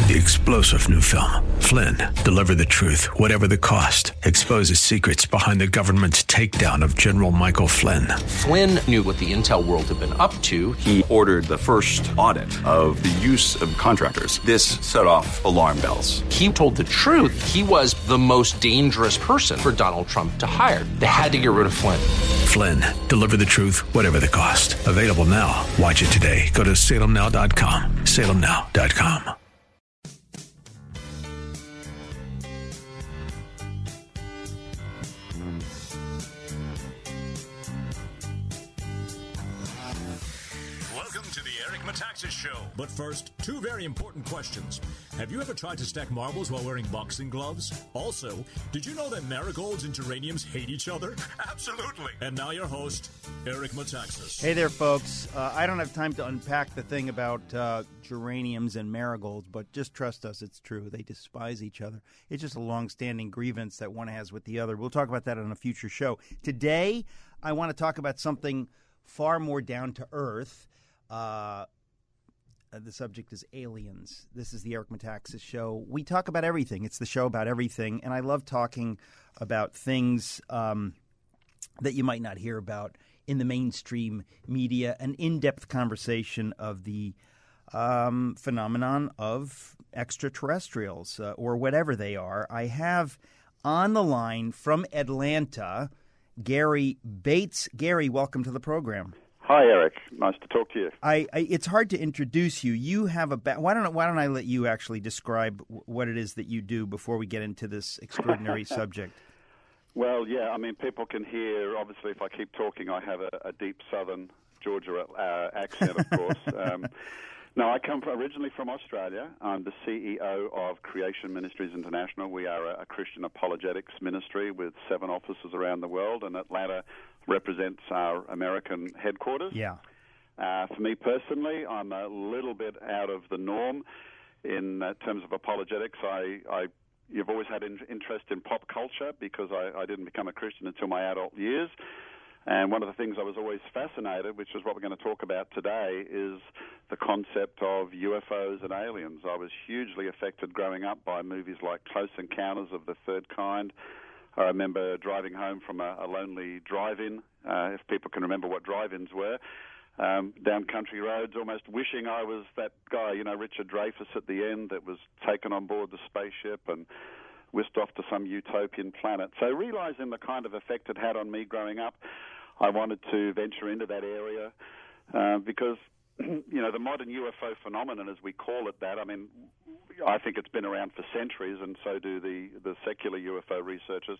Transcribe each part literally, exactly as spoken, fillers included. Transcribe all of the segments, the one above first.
The explosive new film, Flynn, deliver the truth, whatever the cost, exposes secrets behind the government's takedown of General Michael Flynn. Flynn knew what the intel world had been up to. He ordered the first audit of the use of contractors. This set off alarm bells. He told the truth. He was the most dangerous person for Donald Trump to hire. They had to get rid of Flynn. Flynn, deliver the truth, whatever the cost. Available now. Watch it today. Go to salem now dot com. salem now dot com. Metaxas Show. But first, two very important questions. Have you ever tried to stack marbles while wearing boxing gloves? Also, did you know that marigolds and geraniums hate each other? Absolutely. And now your host, Eric Metaxas. Hey there, folks. Uh, I don't have time to unpack the thing about uh, geraniums and marigolds, but just trust us, it's true. They despise each other. It's just a long-standing grievance that one has with the other. We'll talk about that on a future show. Today, I want to talk about something far more down to earth. Uh, the subject is aliens. This is the Eric Metaxas Show. We talk about everything. It's the show about everything, and I love talking about things um, that you might not hear about in the mainstream media, an in-depth conversation of the um, phenomenon of extraterrestrials uh, or whatever they are. I have on the line from Atlanta, Gary Bates. Gary, welcome to the program. Hi, Eric. Nice to talk to you. I, I it's hard to introduce you. You have a ba- why don't why don't I let you actually describe w- what it is that you do before we get into this extraordinary subject? Well, yeah. I mean, people can hear. Obviously, if I keep talking, I have a, a deep Southern Georgia uh, accent, of course. um, no, I come from, originally from Australia. I'm the C E O of Creation Ministries International. We are a, a Christian apologetics ministry with seven offices around the world, and Atlanta represents our American headquarters. Yeah. Uh, for me personally, I'm a little bit out of the norm in uh, terms of apologetics. I, I you've always had in, interest in pop culture because I, I didn't become a Christian until my adult years. And one of the things I was always fascinated, which is what we're going to talk about today, is the concept of U F Os and aliens. I was hugely affected growing up by movies like Close Encounters of the Third Kind. I remember driving home from a, a lonely drive-in, uh, if people can remember what drive-ins were, um, down country roads, almost wishing I was that guy, you know, Richard Dreyfuss at the end that was taken on board the spaceship and whisked off to some utopian planet. So realizing the kind of effect it had on me growing up, I wanted to venture into that area uh, because, you know, the modern U F O phenomenon, as we call it that, I mean, I think it's been around for centuries, and so do the, the secular U F O researchers.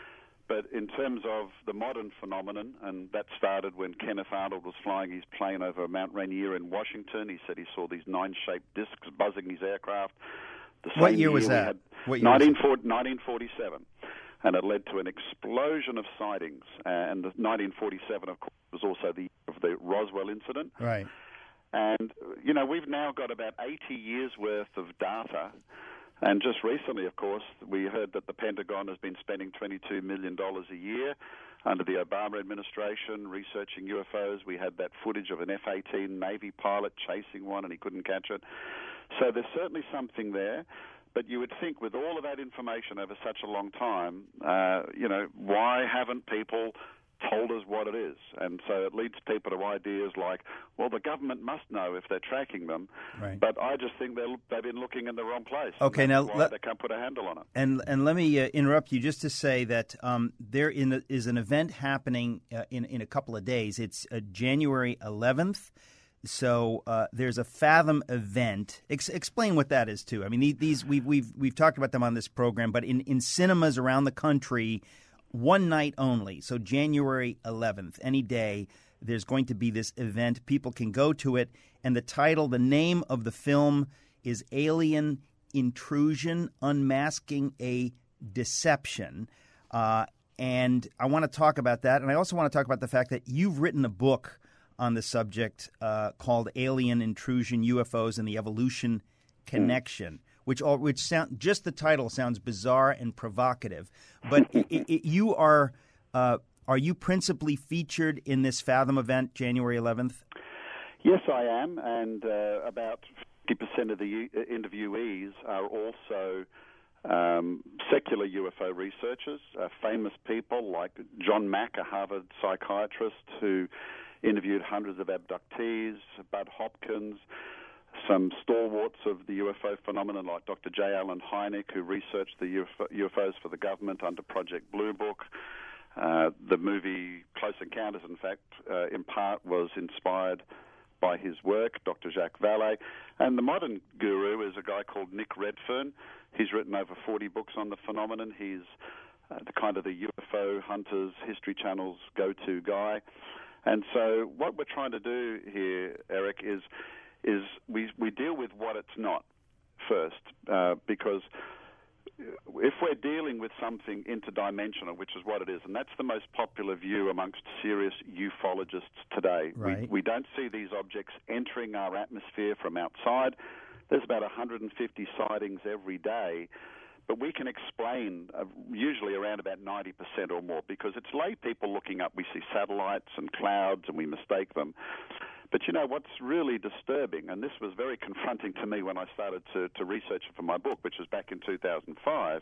But in terms of the modern phenomenon, and that started when Kenneth Arnold was flying his plane over Mount Rainier in Washington. He said he saw these nine-shaped discs buzzing his aircraft. The same What year year was that? Had What year nineteen was it? nineteen forty-seven. And it led to an explosion of sightings. And the nineteen forty-seven, of course, was also the year of the Roswell incident. Right. And, you know, we've now got about eighty years' worth of data. And just recently, of course, we heard that the Pentagon has been spending twenty-two million dollars a year under the Obama administration researching U F Os. We had that footage of an F eighteen Navy pilot chasing one and he couldn't catch it. So there's certainly something there. But you would think with all of that information over such a long time, uh, you know, why haven't people told us what it is? And so it leads people to ideas like, well, the government must know if they're tracking them. Right. But I just think they're, they've been looking in the wrong place. Okay, now why let, they can't put a handle on it. And and let me uh, interrupt you just to say that um, there in, is an event happening uh, in in a couple of days. It's uh, January eleventh. So uh, there's a Fathom event. Ex- explain what that is too. I mean, these, these we've we've we've talked about them on this program, but in, in cinemas around the country, one night only. So January eleventh, any day, there's going to be this event. People can go to it, and the title, the name of the film is Alien Intrusion: Unmasking a Deception. Uh, and I want to talk about that, and I also want to talk about the fact that you've written a book on the subject uh, called Alien Intrusion, U F Os, and the Evolution Connection, mm. which all, which sound just the title sounds bizarre and provocative. But it, it, you are uh, are you principally featured in this Fathom event, January eleventh? Yes, I am, and uh, about fifty percent of the interviewees are also um, secular U F O researchers, uh, famous people like John Mack, a Harvard psychiatrist who interviewed hundreds of abductees, Bud Hopkins, some stalwarts of the U F O phenomenon like Doctor J. Allen Hynek, who researched the U F Os for the government under Project Blue Book. Uh, the movie Close Encounters, in fact, uh, in part was inspired by his work, Doctor Jacques Vallée. And the modern guru is a guy called Nick Redfern. He's written over forty books on the phenomenon. He's uh, the kind of the U F O hunters, History Channel's go-to guy. And so what we're trying to do here, Eric, is is we we deal with what it's not first, uh, because if we're dealing with something interdimensional, which is what it is, and that's the most popular view amongst serious ufologists today. Right. We, we don't see these objects entering our atmosphere from outside. There's about one hundred fifty sightings every day, but we can explain uh, usually around about ninety percent or more, because it's lay people looking up. We see satellites and clouds and we mistake them. But you know what's really disturbing, and this was very confronting to me when I started to, to research it for my book, which was back in two thousand five,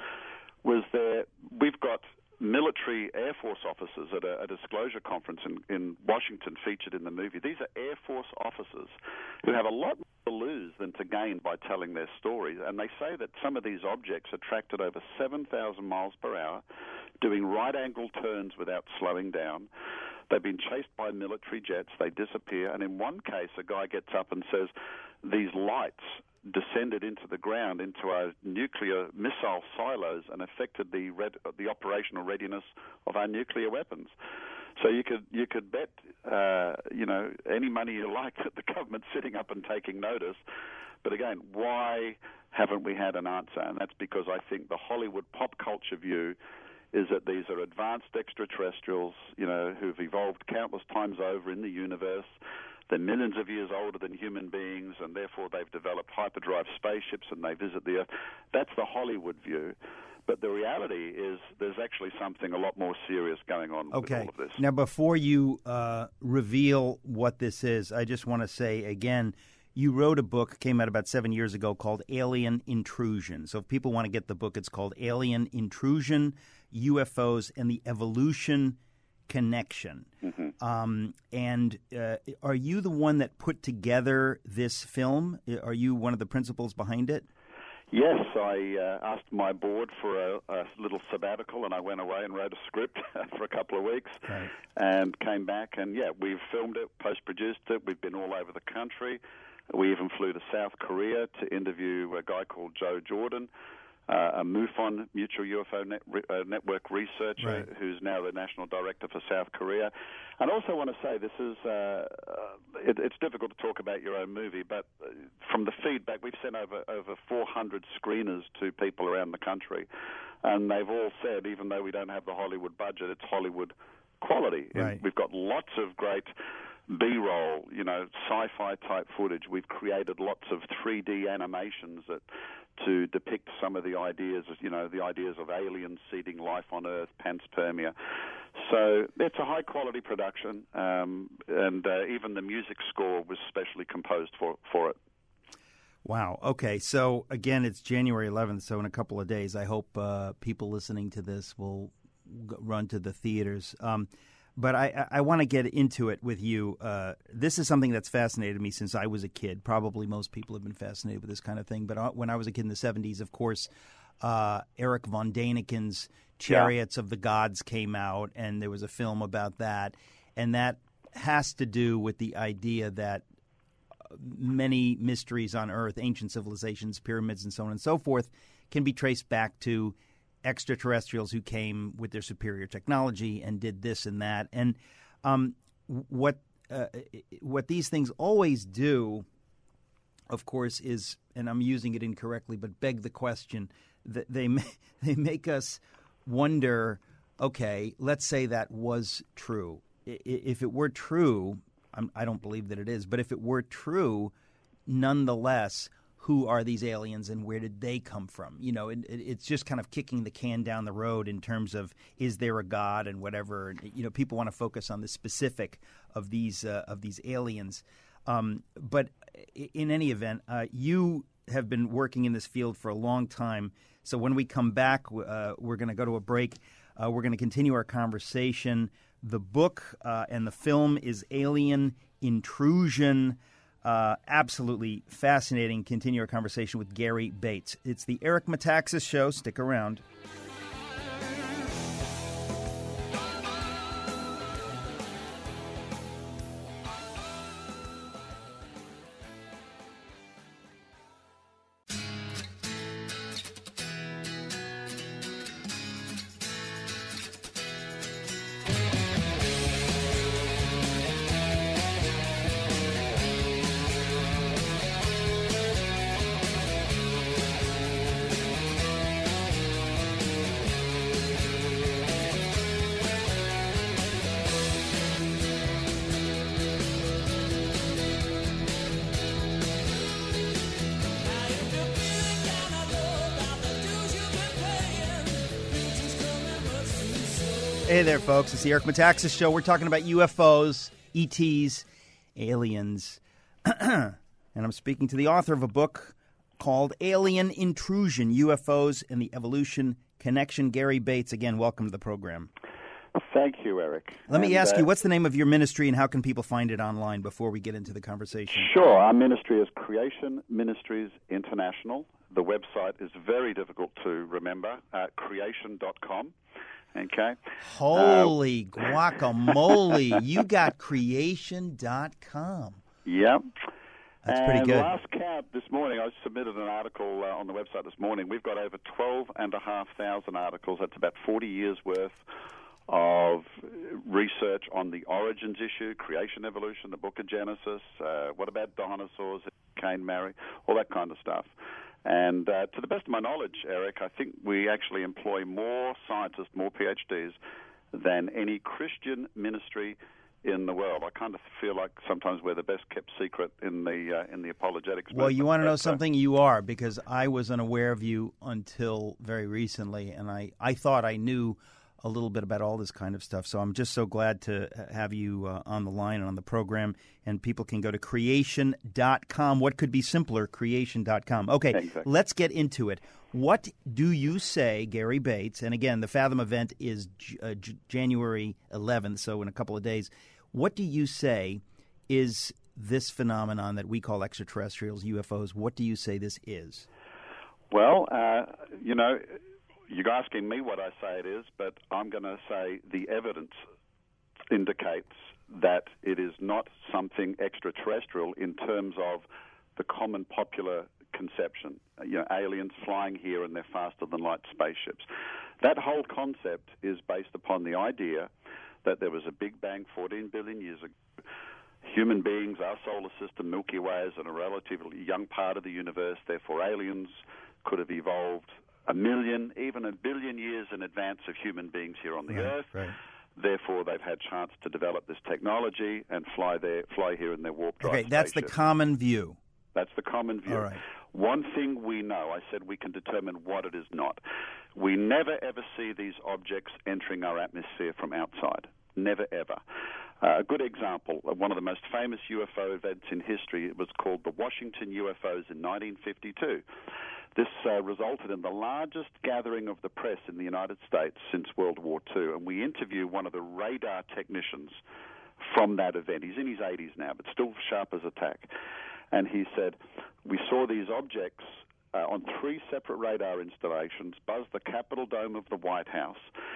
was that we've got military Air Force officers at a, a disclosure conference in, in Washington featured in the movie. These are Air Force officers who have a lot more to lose than to gain by telling their stories, and they say that some of these objects are tracked at over seven thousand miles per hour, doing right-angle turns without slowing down. They've been chased by military jets. They disappear. And in one case, a guy gets up and says, these lights descended into the ground, into our nuclear missile silos, and affected the red, the operational readiness of our nuclear weapons. So you could you could bet, uh, you know, any money you like that the government's sitting up and taking notice. But again, why haven't we had an answer? And that's because I think the Hollywood pop culture view is that these are advanced extraterrestrials, you know, who've evolved countless times over in the universe. They're millions of years older than human beings, and therefore they've developed hyperdrive spaceships and they visit the Earth. That's the Hollywood view. But the reality is there's actually something a lot more serious going on okay. with all of this. Now, before you uh, reveal what this is, I just want to say again, you wrote a book, came out about seven years ago, called Alien Intrusion. So if people want to get the book, it's called Alien Intrusion, U F Os, and the Evolution Connection. Mm-hmm. Um, and uh, are you the one that put together this film? Are you one of the principals behind it? Yes, I uh, asked my board for a, a little sabbatical, and I went away and wrote a script for a couple of weeks, right. and came back, and yeah, we've filmed it, post-produced it. We've been all over the country. We even flew to South Korea to interview a guy called Joe Jordan, uh, a MUFON, Mutual U F O Net, uh, Network researcher, right. who's now the national director for South Korea. And I also want to say this is, uh, uh, it, it's difficult to talk about your own movie, but from the feedback, we've sent over, over four hundred screeners to people around the country, and they've all said, even though we don't have the Hollywood budget, it's Hollywood quality. Right. We've got lots of great B-roll, you know, sci-fi type footage. We've created lots of three D animations that to depict some of the ideas, you know, the ideas of aliens seeding life on Earth, panspermia. So it's a high-quality production, um, and uh, even the music score was specially composed for, for it. Wow. Okay. So, again, it's January eleventh, so in a couple of days, I hope uh, people listening to this will g- run to the theaters. Um, but I, I want to get into it with you. Uh, this is something that's fascinated me since I was a kid. Probably most people have been fascinated with this kind of thing. But when I was a kid in the seventies, of course, uh, Eric von Daniken's Chariots yeah. of the Gods came out, and there was a film about that. And that has to do with the idea that many mysteries on Earth, ancient civilizations, pyramids, and so on and so forth, can be traced back to extraterrestrials who came with their superior technology and did this and that. And um, what uh, what these things always do, of course, is, and I'm using it incorrectly, but beg the question, that they they make us wonder, okay, let's say that was true. If it were true, I'm, I don't believe that it is, but if it were true, nonetheless, who are these aliens and where did they come from? You know, it, it's just kind of kicking the can down the road in terms of, is there a God and whatever. You know, people want to focus on the specific of these uh, of these aliens. Um, but in any event, uh, you have been working in this field for a long time. So when we come back, uh, we're going to go to a break. Uh, we're going to continue our conversation. The book uh, and the film is Alien Intrusion. Uh, absolutely fascinating. Continue our conversation with Gary Bates. It's the Eric Metaxas Show. Stick around. Hey there, folks. It's the Eric Metaxas Show. We're talking about U F Os, E Ts, aliens. And I'm speaking to the author of a book called Alien Intrusion, U F Os and the Evolution Connection. Gary Bates, again, welcome to the program. Thank you, Eric. Let me and, ask uh, you, what's the name of your ministry and how can people find it online before we get into the conversation? Sure. Our ministry is Creation Ministries International. The website is very difficult to remember, uh, creation dot com. Okay. Holy uh, guacamole. You got creation dot com. Yep. That's and pretty good. Last count this morning, I submitted an article uh, on the website this morning. We've got over twelve and a half thousand articles. That's about forty years worth of research on the origins issue, creation, evolution, the book of Genesis, uh, what about dinosaurs, Cain, Mary, all that kind of stuff. And uh, to the best of my knowledge, Eric, I think we actually employ more scientists, more PhDs, than any Christian ministry in the world. I kind of feel like sometimes we're the best kept secret in the uh, in the apologetics. Well, you want to know but, something? You are, because I was unaware of you until very recently, and I, I thought I knew a little bit about all this kind of stuff. So I'm just so glad to have you uh, on the line and on the program, and people can go to creation dot com. What could be simpler? creation dot com. Okay, exactly. Let's get into it. What do you say, Gary Bates, and again, the Fathom event is uh, J- January eleventh, so in a couple of days. What do you say is this phenomenon that we call extraterrestrials, U F Os? What do you say this is? Well, uh, you know, you're asking me what I say it is, but I'm going to say the evidence indicates that it is not something extraterrestrial in terms of the common popular conception. You know, aliens flying here and they're faster than light spaceships. That whole concept is based upon the idea that there was a Big Bang fourteen billion years ago. Human beings, our solar system, Milky Way, is in a relatively young part of the universe. Therefore, aliens could have evolved a million, even a billion years in advance of human beings here on the right, Earth. Right. Therefore, they've had chance to develop this technology and fly there, fly here in their warp drive Okay, that's spaceship. the common view. That's the common view. All right. One thing we know, I said we can determine what it is not. We never, ever see these objects entering our atmosphere from outside. Never, ever. Uh, a good example, one of the most famous U F O events in history, it was called the Washington U F Os in nineteen fifty-two. This uh, resulted in the largest gathering of the press in the United States since World War Two, and we interviewed one of the radar technicians from that event. He's in his eighties now, but still sharp as a tack. And he said, we saw these objects uh, on three separate radar installations buzz the Capitol Dome of the White House.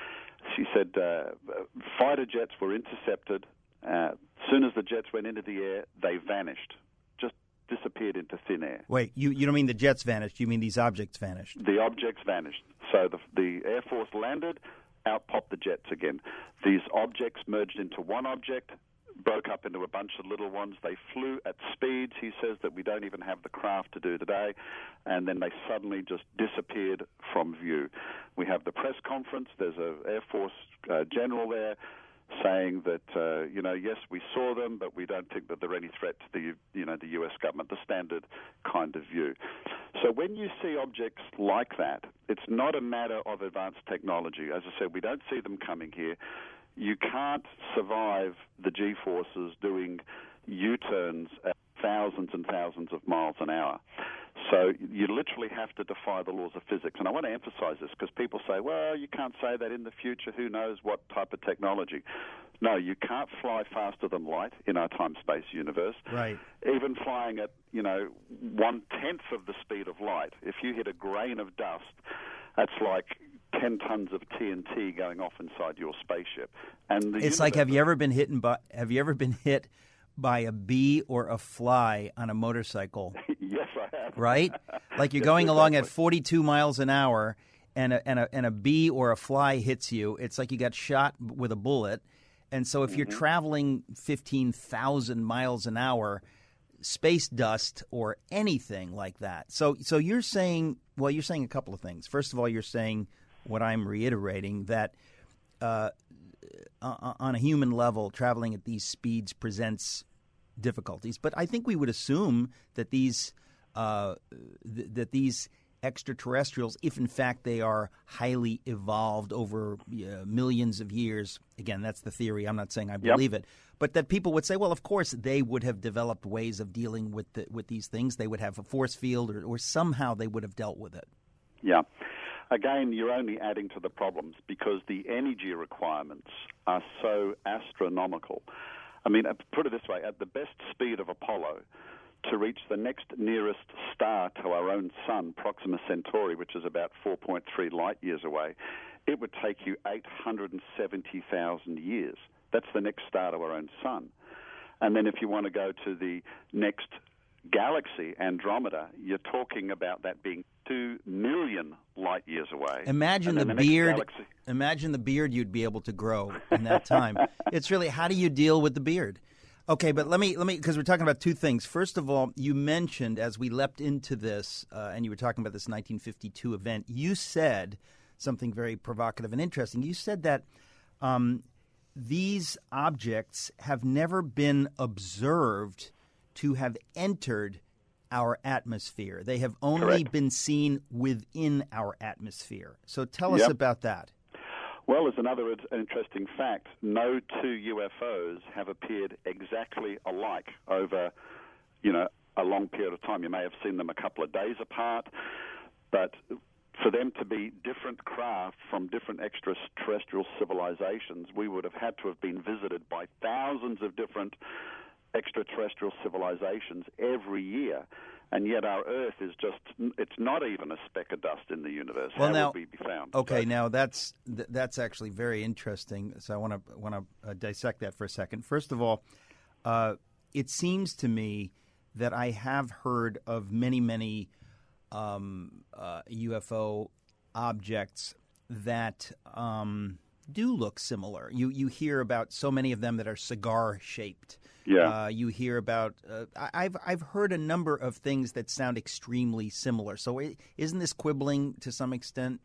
She said uh, fighter jets were intercepted. Uh, as soon as the jets went into the air, they vanished, just disappeared into thin air. Wait, you, you don't mean the jets vanished. You mean these objects vanished. The objects vanished. So the, the Air Force landed, out popped the jets again. These objects merged into one object, broke up into a bunch of little ones. They flew at speeds, he says, that we don't even have the craft to do today, and then they suddenly just disappeared from view. We have the press conference. There's an Air Force uh, general there saying that, uh, you know, yes, we saw them, but we don't think that they're any threat to the, you know, the U S government, the standard kind of view. So when you see objects like that, it's not a matter of advanced technology. As I said, we don't see them coming here. You can't survive the G-forces doing U-turns at thousands and thousands of miles an hour. So you literally have to defy the laws of physics. And I want to emphasize this because people say, well, you can't say that in the future. Who knows what type of technology? No, you can't fly faster than light in our time-space universe. Right. Even flying at, you know, one-tenth of the speed of light, if you hit a grain of dust, that's like ten tons of T N T going off inside your spaceship. And the it's like, have you ever been hit by, have you ever been hit by a bee or a fly on a motorcycle? Yes, I have. Right? Like you're Yes, going exactly. along at forty-two miles an hour and a, and, a, and a bee or a fly hits you. It's like you got shot with a bullet. And so if mm-hmm. you're traveling fifteen thousand miles an hour, space dust or anything like that. So so you're saying, well, you're saying a couple of things. First of all, you're saying what I'm reiterating, that uh, on a human level, traveling at these speeds presents difficulties. But I think we would assume that these uh, th- that these extraterrestrials, if in fact they are highly evolved over uh, millions of years, again, that's the theory. I'm not saying I believe yep. it, but that people would say, well, of course, they would have developed ways of dealing with the, with these things. They would have a force field, or, or somehow they would have dealt with it. Yeah. Again, you're only adding to the problems because the energy requirements are so astronomical. I mean, put it this way, at the best speed of Apollo, to reach the next nearest star to our own sun, Proxima Centauri, which is about four point three light years away, it would take you eight hundred seventy thousand years. That's the next star to our own sun. And then if you want to go to the next galaxy, Andromeda, you're talking about that being two million light years away. Imagine the, the beard. Galaxy... Imagine the beard you'd be able to grow in that time. It's really, how do you deal with the beard? Okay, but let me let me because we're talking about two things. First of all, you mentioned as we leapt into this, uh, and you were talking about this nineteen fifty-two event. You said something very provocative and interesting. You said that um, these objects have never been observed to have entered our atmosphere. They have only Correct. been seen within our atmosphere. So tell us yep. about that. Well, as another interesting fact, no two U F Os have appeared exactly alike over, you know, a long period of time. You may have seen them a couple of days apart, but for them to be different craft from different extraterrestrial civilizations, we would have had to have been visited by thousands of different extraterrestrial civilizations every year. And yet our Earth is just, it's not even a speck of dust in the universe. Well, How now, would we be found? Okay, so, now that's that's actually very interesting. So I want to want to uh, dissect that for a second. First of all, uh, it seems to me that I have heard of many, many um, uh, U F O objects that um, do look similar. You you hear about so many of them that are cigar-shaped. Yeah. Uh, you hear about. Uh, I've I've heard a number of things that sound extremely similar. So isn't this quibbling to some extent?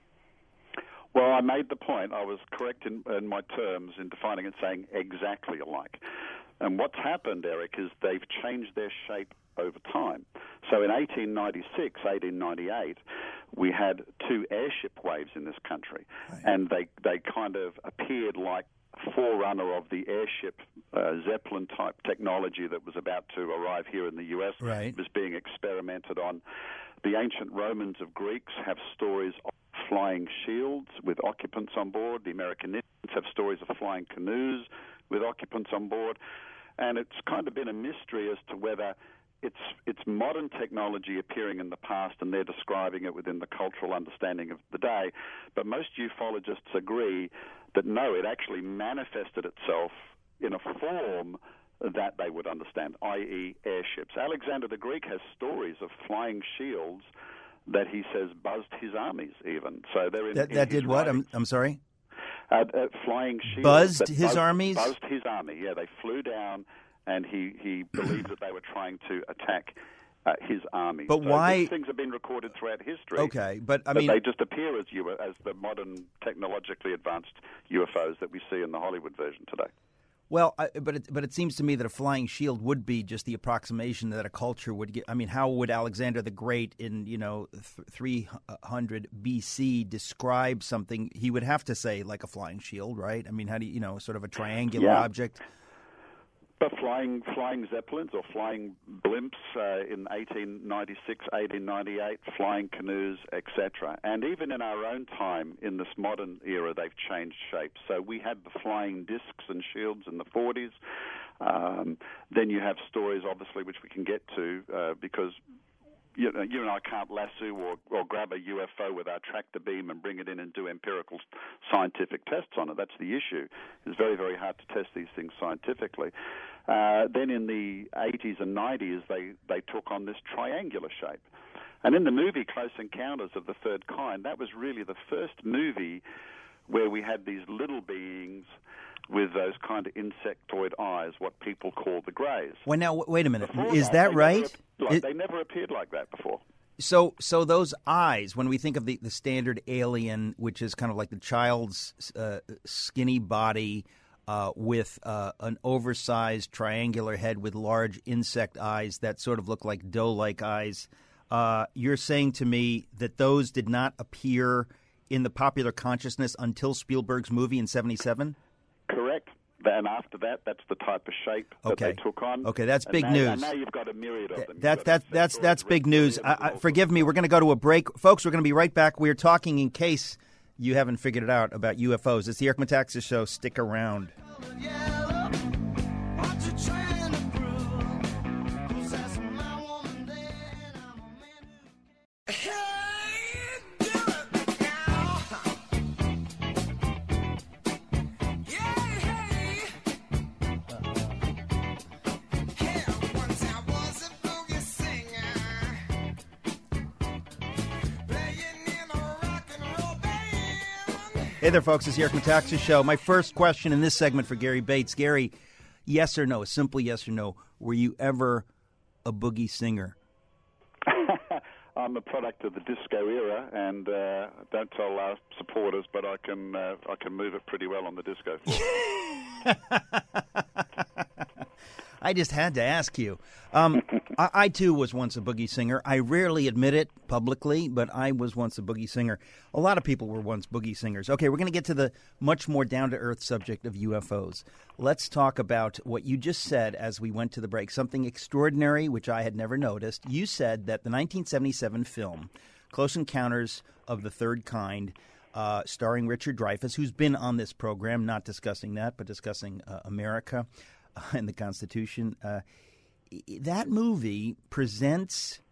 Well, I made the point. I was correct in, in my terms in defining it, saying exactly alike. And what's happened, Eric, is they've changed their shape over time. So in eighteen ninety-six, eighteen ninety-eight, we had two airship waves in this country, right. and they they kind of appeared like forerunner of the airship uh, Zeppelin-type technology that was about to arrive here in the U S. Right. Was being experimented on. The ancient Romans of Greeks have stories of flying shields with occupants on board. The American Indians have stories of flying canoes with occupants on board. And it's kind of been a mystery as to whether it's it's modern technology appearing in the past and they're describing it within the cultural understanding of the day. But most ufologists agree that no, it actually manifested itself in a form that they would understand, that is airships. Alexander the Greek has stories of flying shields that he says buzzed his armies even. So they're in, that, in that did what? writings. I'm, I'm sorry? Uh, uh, flying shields. Buzzed that his buzzed, armies? Buzzed his army, yeah. They flew down, and he, he believed that they were trying to attack uh, his army. But so why? These things have been recorded throughout history. Okay, but I but mean, they just appear as U- as the modern technologically advanced U F Os that we see in the Hollywood version today. Well, I, but it, but it seems to me that a flying shield would be just the approximation that a culture would get. I mean, how would Alexander the Great in you know th- three hundred B C describe something? He would have to say like a flying shield, right? I mean, how do you, you know sort of a triangular yeah. object? But flying flying zeppelins or flying blimps uh, in eighteen ninety-six, eighteen ninety-eight, flying canoes, et cetera. And even in our own time, in this modern era, they've changed shape. So we had the flying discs and shields in the forties. Um, then you have stories, obviously, which we can get to uh, because you know, you and I can't lasso or, or grab a U F O with our tractor beam and bring it in and do empirical scientific tests on it. That's the issue. It's very, very hard to test these things scientifically. Uh, then in the eighties and nineties, they, they took on this triangular shape. And in the movie Close Encounters of the Third Kind, that was really the first movie where we had these little beings with those kind of insectoid eyes, what people call the greys. Well, now, wait a minute. Before Is that, that they right? Never, like, It, they never appeared like that before. so so those eyes, when we think of the, the standard alien, which is kind of like the child's uh, skinny body uh, with uh, an oversized triangular head with large insect eyes that sort of look like doe-like eyes, uh, you're saying to me that those did not appear in the popular consciousness until Spielberg's movie in seventy-seven? Correct. And after that, that's the type of shape that Okay. they took on. Okay, that's And big now, news. And now you've got a myriad of them. You've That, got that, that's insectoids, that's big news. reptilians, I, and I, all forgive me. We're going to go to a break. Folks, we're going to be right back. We're talking in case you haven't figured it out about U F Os. It's the Eric Metaxas Show. Stick around. Hey there, folks. It's the Eric Metaxas Show. My first question in this segment for Gary Bates. Gary, yes or no, a simple yes or no, were you ever a boogie singer? I'm a product of the disco era, and uh, don't tell our supporters, but I can uh, I can move it pretty well on the disco floor. I just had to ask you. Um, I, I, too, was once a boogie singer. I rarely admit it publicly, but I was once a boogie singer. A lot of people were once boogie singers. Okay, we're going to get to the much more down-to-earth subject of U F Os. Let's talk about what you just said as we went to the break, something extraordinary which I had never noticed. You said that the nineteen seventy-seven film, Close Encounters of the Third Kind, uh, starring Richard Dreyfuss, who's been on this program, not discussing that, but discussing uh, America and the Constitution. Uh, that movie presents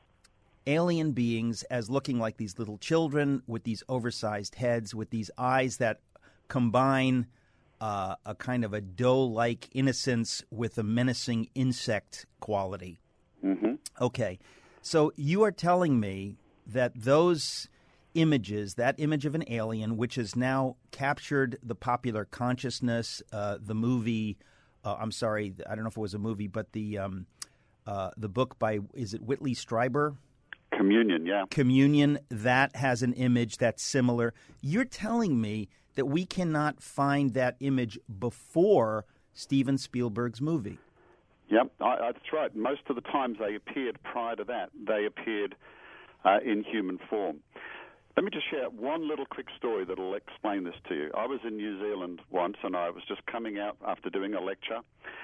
alien beings as looking like these little children with these oversized heads, with these eyes that combine uh, a kind of a doe-like innocence with a menacing insect quality. Mm-hmm. Okay, so you are telling me that those images, that image of an alien, which has now captured the popular consciousness, uh, the movie... Uh, I'm sorry, I don't know if it was a movie, but the um, uh, the book by, is it Whitley Strieber? Communion, yeah. Communion, that has an image that's similar. You're telling me that we cannot find that image before Steven Spielberg's movie? Yep, I, that's right. Most of the times they appeared prior to that. They appeared uh, in human form. Let me just share one little quick story that will explain this to you. I was in New Zealand once, and I was just coming out after doing a lecture,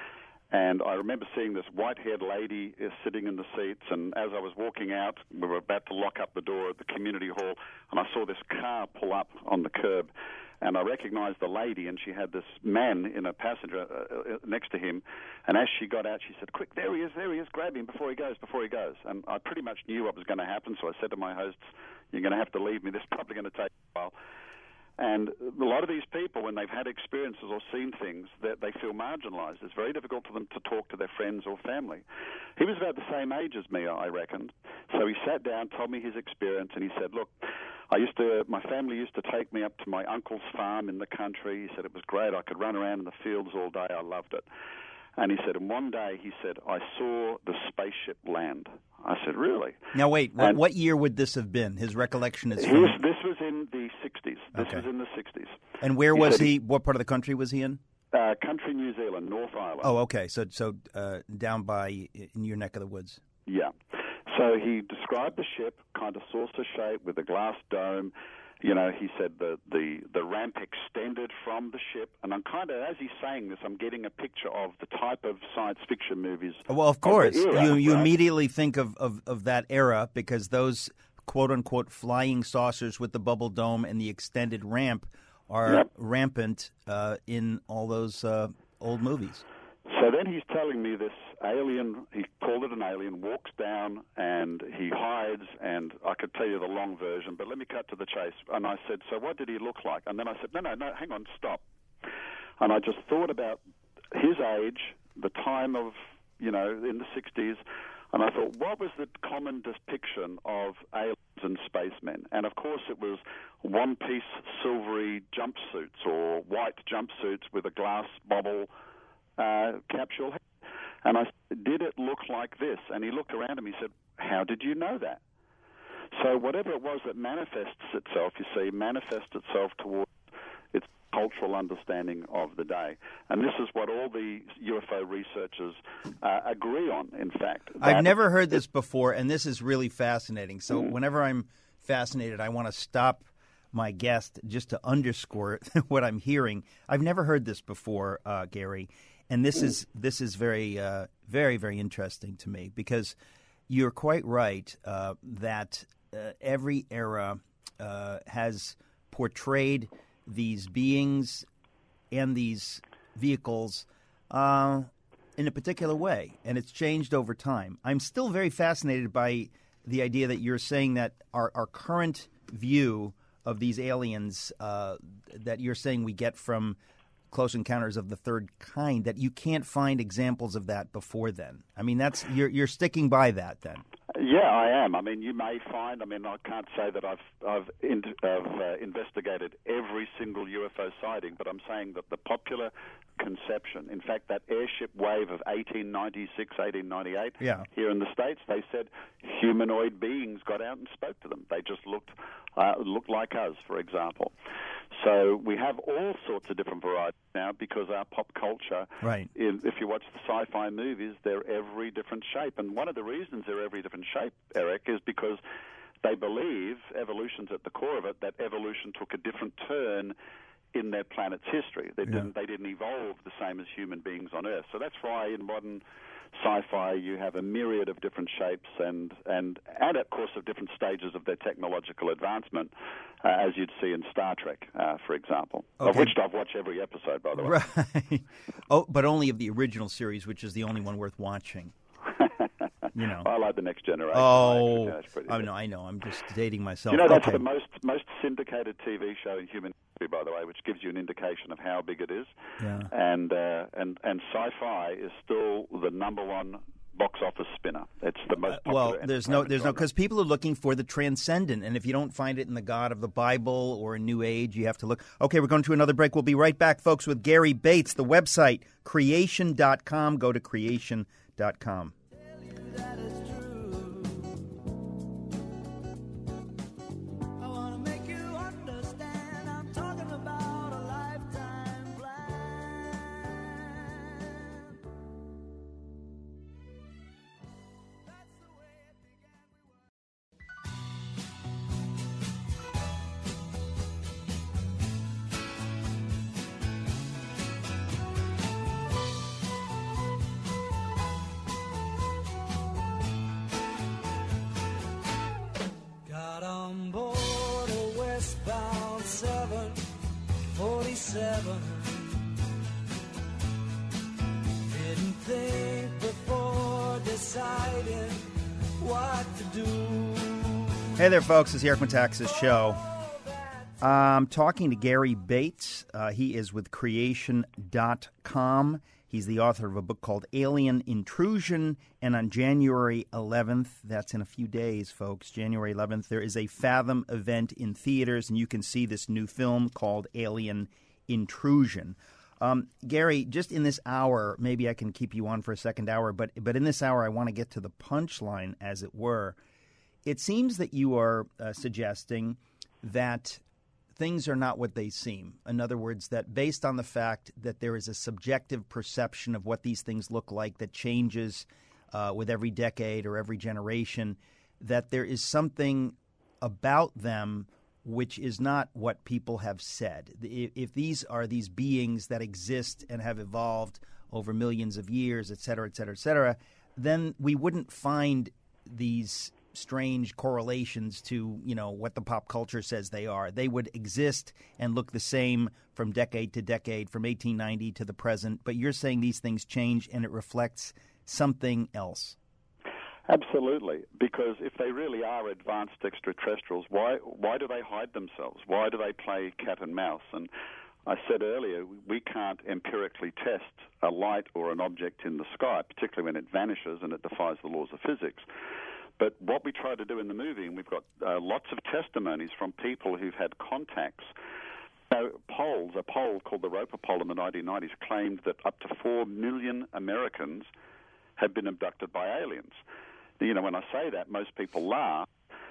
and I remember seeing this white-haired lady uh, sitting in the seats, and as I was walking out, we were about to lock up the door at the community hall, and I saw this car pull up on the curb, and I recognized the lady, and she had this man in a passenger uh, uh, next to him, and as she got out, she said, "Quick, there he is, there he is, grab him before he goes, before he goes." And I pretty much knew what was going to happen, so I said to my hosts, "You're going to have to leave me. This is probably going to take a while." And a lot of these people, when they've had experiences or seen things, that they feel marginalized. It's very difficult for them to talk to their friends or family. He was about the same age as me, I reckoned. So he sat down, told me his experience, and he said, "Look, I used to, my family used to take me up to my uncle's farm in the country." He said it was great. I could run around in the fields all day. I loved it. And he said, and one day, he said, "I saw the spaceship land." I said, "Really?" Now, wait, what, And what year would this have been? His recollection is he from... was, this was in the sixties. This Okay. was in the sixties. And where he was said he? What part of the country was he in? Uh, country New Zealand, North Island. Oh, okay. So, so uh, down by in your neck of the woods. Yeah. So he described the ship, kind of saucer shape with a glass dome, You know, he said the, the, the ramp extended from the ship, and I'm kind of, as he's saying this, I'm getting a picture of the type of science fiction movies. Well, of course. Of era, you you right? immediately think of, of, of that era because those quote-unquote flying saucers with the bubble dome and the extended ramp are Yep. rampant uh, in all those uh, old movies. So then he's telling me this alien, he called it an alien, walks down and he hides, and I could tell you the long version, but let me cut to the chase. And I said, so what did he look like? And then I said, no, no, no, hang on, stop. And I just thought about his age, the time of, you know, in the sixties, and I thought, what was the common depiction of aliens and spacemen? And, of course, it was one-piece silvery jumpsuits or white jumpsuits with a glass bubble uh, capsule head. And I said, did it look like this? And he looked around and he said, how did you know that? So whatever it was that manifests itself, you see, manifests itself towards its cultural understanding of the day. And this is what all the U F O researchers uh, agree on, in fact. I've never heard this before, and this is really fascinating. So Mm. whenever I'm fascinated, I want to stop my guest just to underscore what I'm hearing. I've never heard this before, uh, Gary. And this is this is very, uh, very, very interesting to me because you're quite right uh, that uh, every era uh, has portrayed these beings and these vehicles uh, in a particular way, and it's changed over time. I'm still very fascinated by the idea that you're saying that our, our current view of these aliens uh, that you're saying we get from Close Encounters of the Third Kind, that you can't find examples of that before then. I mean, that's you're you're sticking by that then. Yeah, I am. I mean, you may find. I mean, I can't say that I've I've, in, I've uh, investigated every single U F O sighting, but I'm saying that the popular conception, in fact, that airship wave of eighteen ninety-six, eighteen ninety-eight, Yeah. here in the States, they said humanoid beings got out and spoke to them. They just looked uh, looked like us, for example. So we have all sorts of different varieties now because our pop culture, Right. in, if you watch the sci-fi movies, they're every different shape. And one of the reasons they're every different shape, Eric, is because they believe, evolution's at the core of it, that evolution took a different turn in their planet's history. They didn't, they didn't evolve the same as human beings on Earth. So that's why in modern sci-fi you have a myriad of different shapes and, and, and of course, of different stages of their technological advancement, uh, as you'd see in Star Trek, uh, for example, Okay. of which I've watched every episode, by the way. Right. Oh, but only of the original series, which is the only one worth watching. You know. I like the Next Generation. Oh, Yeah, that's pretty I good. know. I know. I'm just dating myself. You know, that's okay. the most most syndicated T V show in human history, by the way, which gives you an indication of how big it is. Yeah. And uh, and and sci-fi is still the number one box office spinner. It's the most Uh, popular. well, there's no, there's no, genre. because people are looking for the transcendent, and if you don't find it in the God of the Bible or in New Age, you have to look. Okay, we're going to another break. We'll be right back, folks, with Gary Bates. The website creation dot com. Go to creation dot com. Got on board a westbound seven forty-seven. Didn't think before deciding what to do. Hey there, folks. It's the Eric Metaxas Show. I'm talking to Gary Bates. Uh, he is with creation dot com. He's the author of a book called Alien Intrusion. And on January eleventh, that's in a few days, folks, January eleventh, there is a Fathom event in theaters, and you can see this new film called Alien Intrusion. Um, Gary, just in this hour, maybe I can keep you on for a second hour, but but in this hour I want to get to the punchline, as it were. It seems that you are uh, suggesting that things are not what they seem. In other words, that based on the fact that there is a subjective perception of what these things look like that changes uh, with every decade or every generation, that there is something about them which is not what people have said. If, if these are these beings that exist and have evolved over millions of years, et cetera, et cetera, et cetera, then we wouldn't find these strange correlations to, you know, what the pop culture says they are. They would exist and look the same from decade to decade, from eighteen ninety to the present. But you're saying these things change and it reflects something else. Absolutely, because if they really are advanced extraterrestrials, why why do they hide themselves? Why do they play cat and mouse? And I said earlier, we can't empirically test a light or an object in the sky, particularly when it vanishes and it defies the laws of physics. But what we try to do in the movie, and we've got uh, lots of testimonies from people who've had contacts. So polls, a poll called the Roper poll in the nineteen nineties claimed that up to four million Americans have been abducted by aliens. You know, when I say that, most people laugh.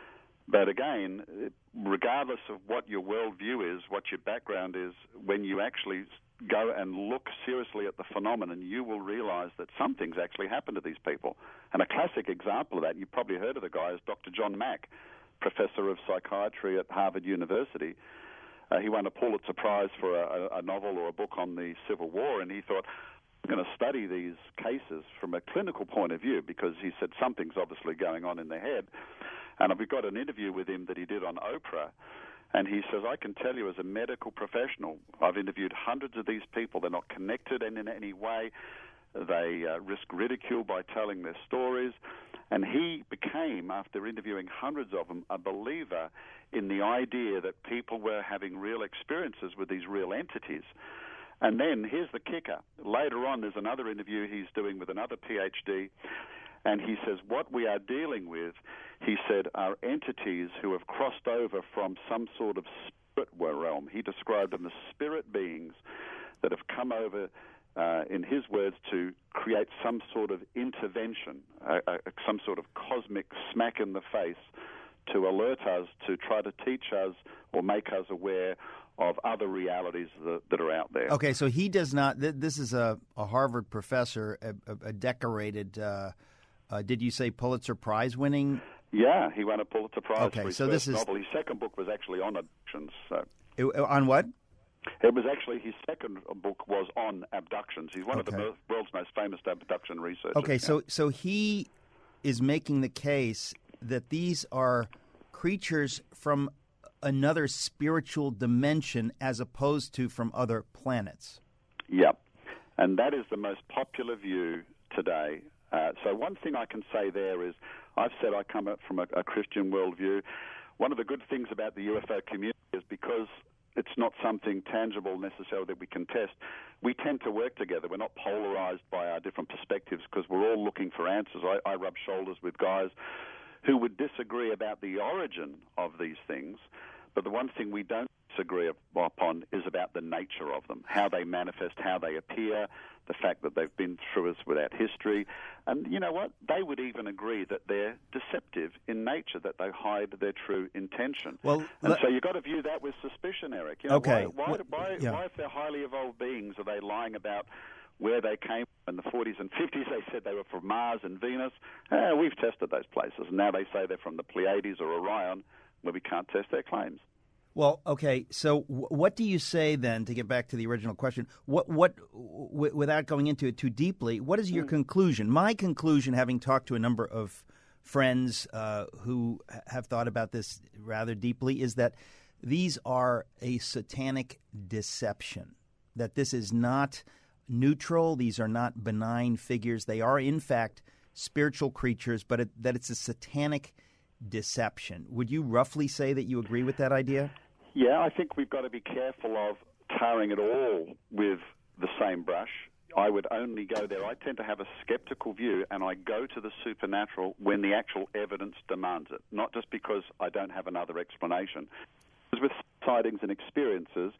But again, regardless of what your worldview is, what your background is, when you actually go and look seriously at the phenomenon, you will realize that something's actually happened to these people. And a classic example of that, you've probably heard of the guy, is Doctor John Mack, professor of psychiatry at Harvard University. Uh, he won a Pulitzer Prize for a, a novel or a book on the Civil War, and he thought, I'm going to study these cases from a clinical point of view, because he said something's obviously going on in their head. And we've got an interview with him that he did on Oprah, and he says, I can tell you as a medical professional, I've interviewed hundreds of these people. They're not connected in, in any way. They uh, risk ridicule by telling their stories. And he became, after interviewing hundreds of them, a believer in the idea that people were having real experiences with these real entities. And then here's the kicker. Later on, there's another interview he's doing with another P H D, and he says, what we are dealing with, he said, are entities who have crossed over from some sort of spirit realm. He described them as spirit beings that have come over, uh, in his words, to create some sort of intervention, uh, uh, some sort of cosmic smack in the face to alert us, to try to teach us or make us aware of other realities that, that are out there. Okay, so he does not, th- this is a, a Harvard professor, a, a, a decorated, uh, uh, did you say Pulitzer Prize winning? Yeah, he won a Pulitzer Prize okay, for his so first this is... novel. His second book was actually on abductions. So. It, on what? It was actually, his second book was on abductions. He's one okay. of the world's most famous abduction researchers. Okay, yeah. so so he is making the case that these are creatures from another spiritual dimension as opposed to from other planets. Yep, and that is the most popular view today. Uh, so one thing I can say there is, I've said I come up from a, a Christian worldview. One of the good things about the U F O community is because it's not something tangible necessarily that we can test, we tend to work together. We're not polarized by our different perspectives because we're all looking for answers. I, I rub shoulders with guys who would disagree about the origin of these things, but the one thing we don't disagree upon is about the nature of them, how they manifest, how they appear, the fact that they've been through us without history. And you know what? They would even agree that they're deceptive in nature, that they hide their true intention. Well, and le- so you've got to view that with suspicion, Eric. You know, okay. Why, why, why, yeah. why, if they're highly evolved beings, are they lying about where they came from? In the forties and fifties, they said they were from Mars and Venus. Eh, we've tested those places. And now they say they're from the Pleiades or Orion, where we can't test their claims. Well, okay, so w- what do you say then, to get back to the original question, what, what, w- without going into it too deeply, what is your mm. conclusion? My conclusion, having talked to a number of friends uh, who have thought about this rather deeply, is that these are a satanic deception, that this is not neutral, these are not benign figures. They are, in fact, spiritual creatures, but it, that it's a satanic deception. Would you roughly say that you agree with that idea? Yeah, I think we've got to be careful of tarring it all with the same brush. I would only go there. I tend to have a skeptical view, and I go to the supernatural when the actual evidence demands it, not just because I don't have another explanation. Because with sightings and experiences,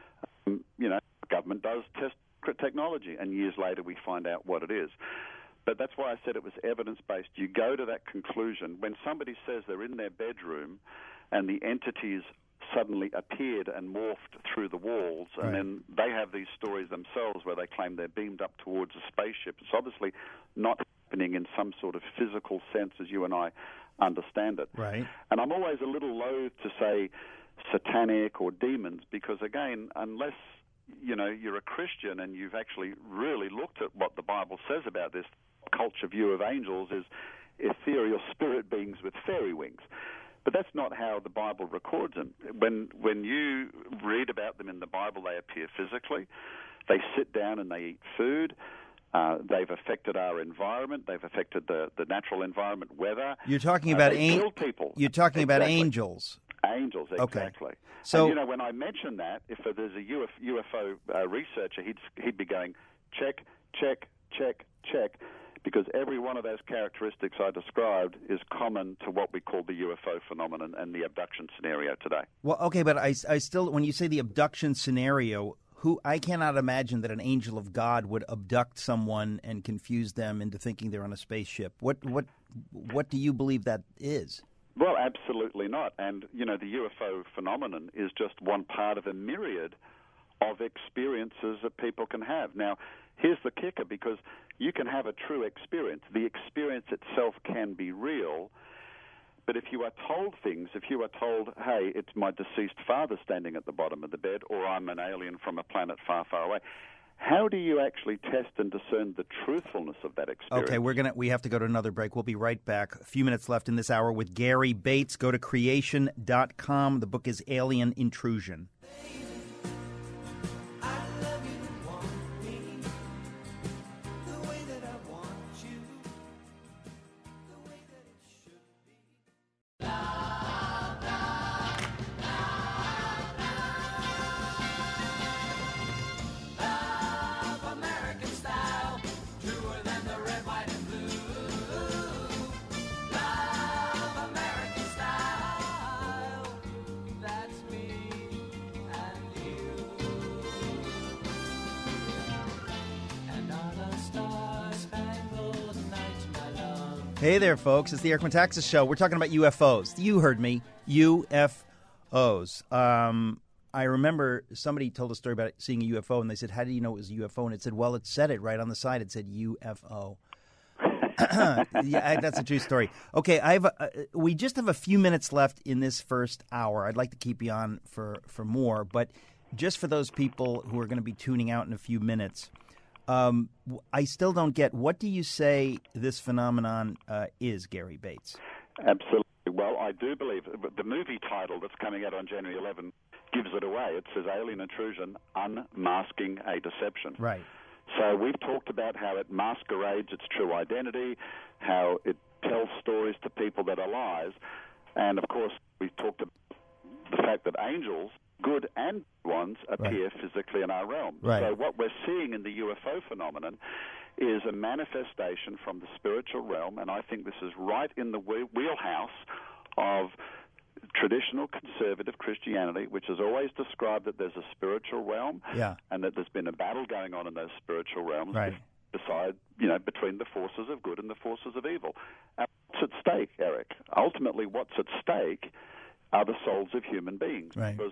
um, you know, government does test technology, and years later we find out what it is. But that's why I said it was evidence-based. You go to that conclusion when somebody says they're in their bedroom and the entities suddenly appeared and morphed through the walls, and right. then they have these stories themselves where they claim they're beamed up towards a spaceship. It's obviously not happening in some sort of physical sense as you and I understand it. Right. And I'm always a little loath to say satanic or demons, because again, unless you know you're a Christian and you've actually really looked at what the Bible says about this, culture view of angels is ethereal spirit beings with fairy wings. But that's not how the Bible records them. When when you read about them in the Bible, they appear physically. They sit down and they eat food. Uh, they've affected our environment. They've affected the, the natural environment, weather. You're talking uh, about they an- kill people. You're talking exactly. about angels. Angels, exactly. Okay. So, and, you know, when I mention that, if there's a U F, U F O uh, researcher, he'd he'd be going, check, check, check, check, because every one of those characteristics I described is common to what we call the U F O phenomenon and the abduction scenario today. Well, okay, but I, I still, when you say the abduction scenario, who I cannot imagine that an angel of God would abduct someone and confuse them into thinking they're on a spaceship. What what what do you believe that is? Well, absolutely not. And, you know, the U F O phenomenon is just one part of a myriad of experiences that people can have. Now, here's the kicker, because you can have a true experience. The experience itself can be real, but if you are told things, if you are told, hey, it's my deceased father standing at the bottom of the bed, or I'm an alien from a planet far, far away, how do you actually test and discern the truthfulness of that experience? Okay, we're gonna we have to go to another break. We'll be right back. A few minutes left in this hour with Gary Bates. Go to creation dot com. The book is Alien Intrusion. Hey there, folks. It's the Eric Metaxas Show. We're talking about U F Os. You heard me. U F Os. Um, I remember somebody told a story about seeing a U F O, and they said, how do you know it was a U F O? And it said, well, it said it right on the side. It said U F O. Yeah, that's a true story. Okay, I've uh, we just have a few minutes left in this first hour. I'd like to keep you on for, for more, but just for those people who are going to be tuning out in a few minutes, Um, I still don't get, what do you say this phenomenon uh, is, Gary Bates? Absolutely. Well, I do believe the movie title that's coming out on January eleventh gives it away. It says Alien Intrusion, Unmasking a Deception. Right. So we've talked about how it masquerades its true identity, how it tells stories to people that are lies, and, of course, we've talked about the fact that angels, good and ones, appear right. physically in our realm. Right. So what we're seeing in the U F O phenomenon is a manifestation from the spiritual realm, and I think this is right in the wheelhouse of traditional conservative Christianity, which has always described that there's a spiritual realm yeah. and that there's been a battle going on in those spiritual realms right. beside, you know, between the forces of good and the forces of evil. And what's at stake, Eric? Ultimately, what's at stake are the souls of human beings. Right. Because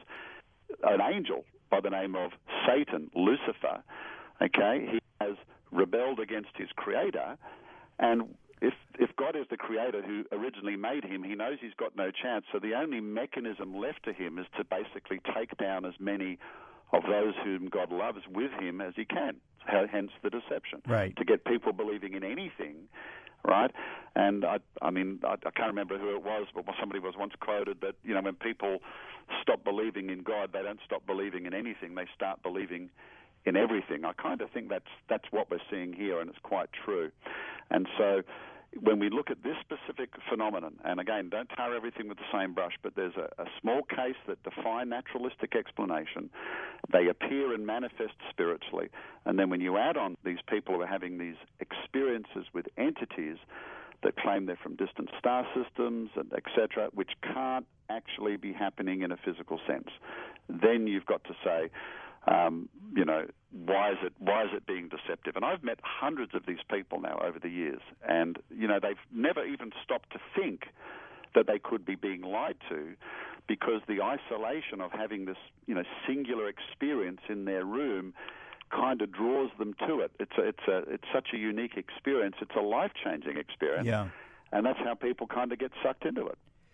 an angel by the name of Satan, Lucifer, okay, he has rebelled against his creator, and if if God is the creator who originally made him, he knows he's got no chance, so the only mechanism left to him is to basically take down as many of those whom God loves with him as he can, hence the deception. Right. To get people believing in anything, right? And I, I mean, I, I can't remember who it was, but somebody was once quoted that, you know, when people stop believing in God, they don't stop believing in anything. They start believing in everything. I kind of think that's that's what we're seeing here, and it's quite true. And so when we look at this specific phenomenon, and again, don't tar everything with the same brush, but there's a, a small case that defy naturalistic explanation. They appear and manifest spiritually. And then when you add on these people who are having these experiences with entities that claim they're from distant star systems, and et cetera, which can't actually be happening in a physical sense, then you've got to say, Um, you know, why is it why is it being deceptive? And I've met hundreds of these people now over the years, and, you know, they've never even stopped to think that they could be being lied to, because the isolation of having this, you know, singular experience in their room kind of draws them to it. It's a, it's a, it's such a unique experience. It's a life-changing experience. Yeah. And that's how people kind of get sucked into it.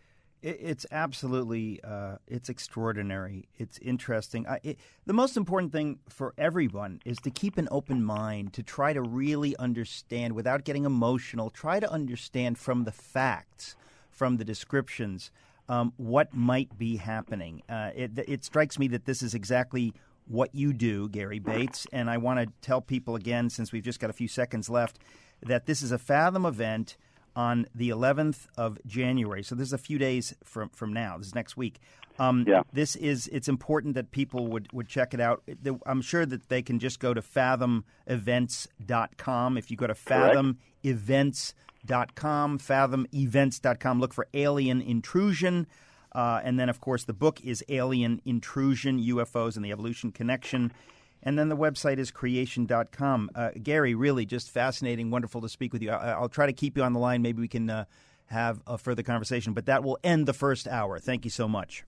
It's absolutely, uh, it's extraordinary. It's interesting. I, it, the most important thing for everyone is to keep an open mind, to try to really understand without getting emotional, try to understand from the facts, from the descriptions, um, what might be happening. Uh, it, it strikes me that this is exactly what you do, Gary Bates, and I want to tell people again, since we've just got a few seconds left, that this is a Fathom event on the eleventh of January. So this is a few days from, from now. This is next week. Um, yeah. This is, it's important that people would, would check it out. I'm sure that they can just go to fathom events dot com. If you go to fathom events dot com, fathom events dot com, look for Alien Intrusion. Uh, and then, of course, the book is Alien Intrusion, U F Os and the Evolution Connection. And then the website is creation dot com. Uh, Gary, really just fascinating, wonderful to speak with you. I, I'll try to keep you on the line. Maybe we can uh, have a further conversation. But that will end the first hour. Thank you so much.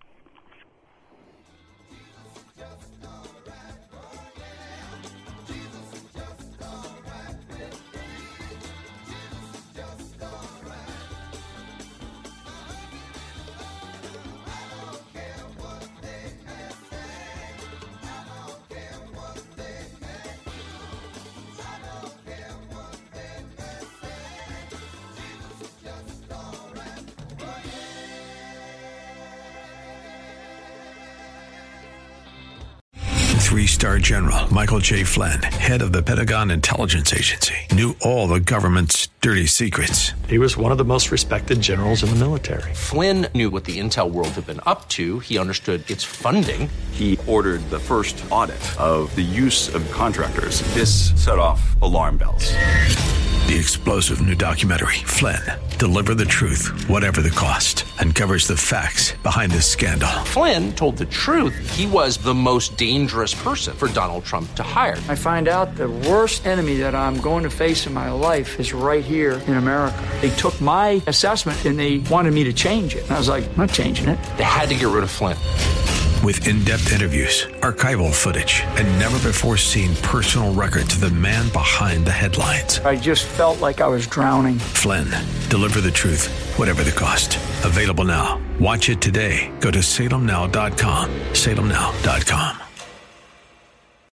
Three-star General Michael J. Flynn, head of the Pentagon Intelligence Agency, knew all the government's dirty secrets. He was one of the most respected generals in the military. Flynn knew what the intel world had been up to. He understood its funding. He ordered the first audit of the use of contractors. This set off alarm bells. The explosive new documentary, Flynn, Deliver the Truth, Whatever the Cost, uncovers the facts behind this scandal. Flynn told the truth. He was the most dangerous person for Donald Trump to hire. I find out the worst enemy that I'm going to face in my life is right here in America. They took my assessment and they wanted me to change it. And I was like, I'm not changing it. They had to get rid of Flynn. With in-depth interviews, archival footage, and never-before-seen personal records of the man behind the headlines. I just felt like I was drowning. Flynn, Deliver the Truth, Whatever the Cost. Available now. Watch it today. Go to salem now dot com. salem now dot com.